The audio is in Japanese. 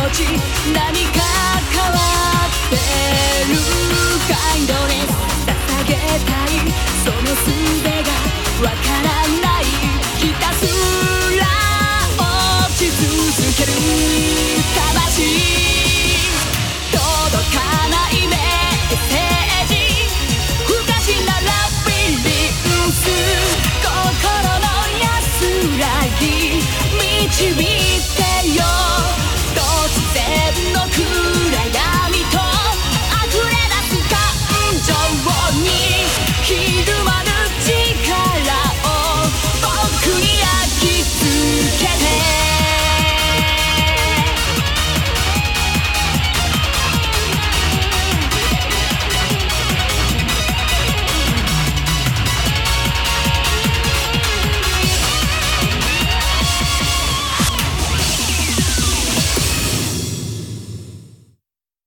ち何か変わってるカインドネス捧げたいその術がわからないひたすら落ち続ける魂届かないメッセージ不可視なラビリンス心の安らぎ導